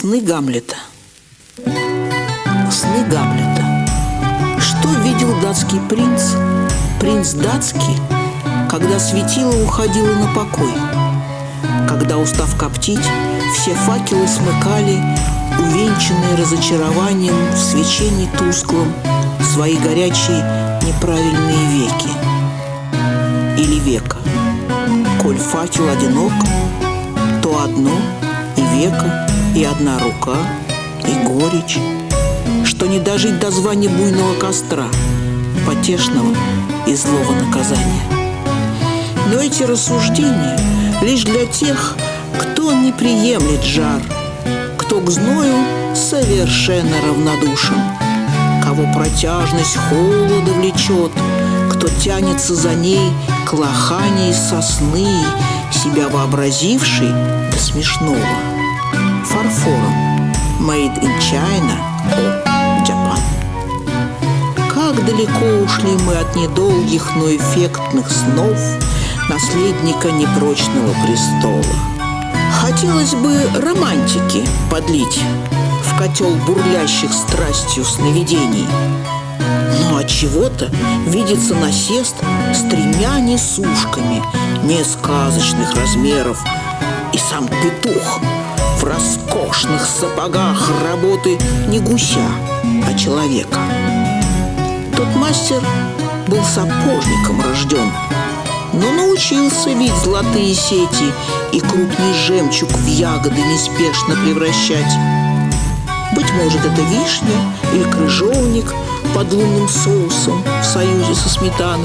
Сны Гамлета. Сны Гамлета. Что видел датский принц, принц датский, когда светило уходило на покой? Когда, устав коптить, все факелы смыкали, увенчанные разочарованием в свечении тусклом, свои горячие неправильные веки. Или века. Коль факел одинок, то одно и века, и одна рука, и горечь, что не дожить до звания буйного костра, потешного и злого наказания. Но эти рассуждения лишь для тех, кто не приемлет жар, кто к зною совершенно равнодушен, кого протяжность холода влечет, кто тянется за ней к лохане из сосны, себя вообразивший до смешного фарфором «Made in China» о Japan. Как далеко ушли мы от недолгих, но эффектных снов наследника непрочного престола. Хотелось бы романтики подлить в котел бурлящих страстью сновидений. Но отчего-то видится насест с 3 несушками несказочных размеров, и сам петух в роскошных сапогах работы не гуся, а человека. Тот мастер был сапожником рожден, но научился видеть золотые сети и крупный жемчуг в ягоды неспешно превращать. Быть может, это вишня или крыжовник под лунным соусом в союзе со сметаной.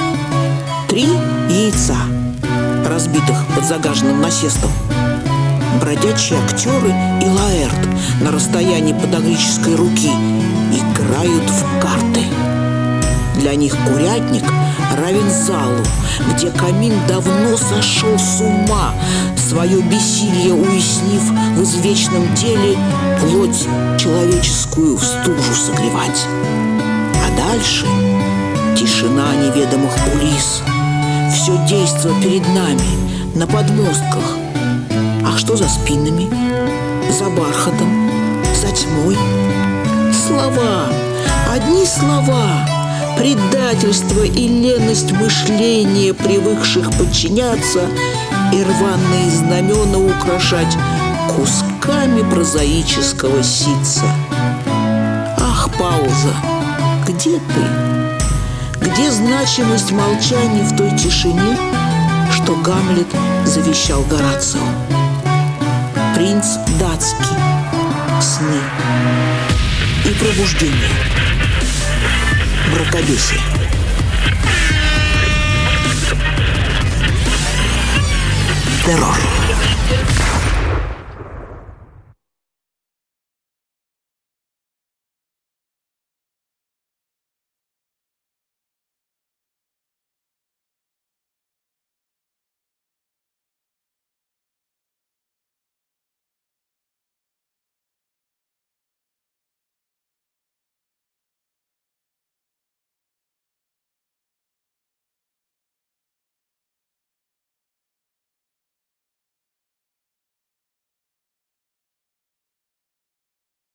3 яйца, разбитых под загаженным насестом. Бродячие актеры и Лаэрт на расстоянии подагрической руки играют в карты. Для них курятник равен залу, где камин давно сошел с ума, свое бессилие уяснив в извечном деле плоть человеческую в стужу согревать. А дальше тишина неведомых кулис, все действо перед нами на подмостках. А что за спинами, за бархатом, за тьмой? Слова, одни слова. Предательство и леность мышления, привыкших подчиняться и рваные знамена украшать кусками прозаического ситца. Ах, пауза, где ты? Где значимость молчания в той тишине, что Гамлет завещал Горацио? Принц датский. Сны и пробуждение. Мракобесие. Террор.